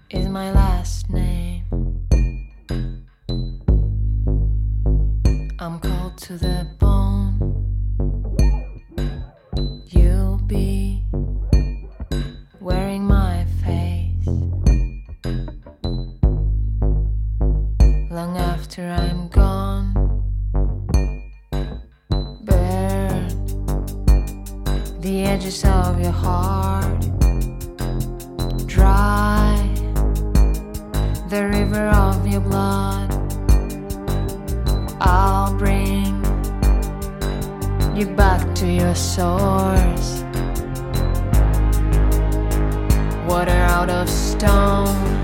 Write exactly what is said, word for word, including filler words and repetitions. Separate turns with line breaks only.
is my last name. I'm cold to the bone. You'll be wearing my face long after I'm gone. Burn the edges of your heart, dry the river of your blood. I'll bring you back to your source. Water out of stone,